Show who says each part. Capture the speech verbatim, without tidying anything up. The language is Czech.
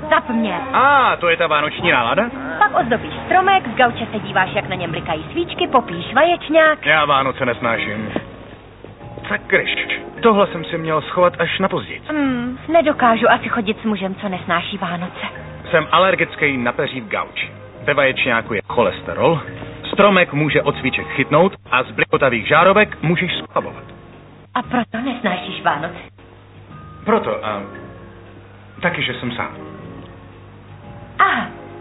Speaker 1: Zapměl.
Speaker 2: A, ah, to je ta vánoční nálada?
Speaker 1: Pak ozdobíš stromek, z gauče se díváš, jak na něm blikají svíčky, popíš vaječňák.
Speaker 2: Já Vánoce nesnáším. Sakryš, tohle jsem si měl schovat až na později.
Speaker 1: Hmm, nedokážu asi chodit s mužem, co nesnáší Vánoce.
Speaker 2: Jsem alergický na peří v gauči. Ve vaječňáku je cholesterol, stromek může od svíček chytnout a z blikotavých žárovek můžeš zchlabovat.
Speaker 1: A proto nesnášíš Vánoce?
Speaker 2: Proto, a taky, že jsem sám.
Speaker 1: Aha,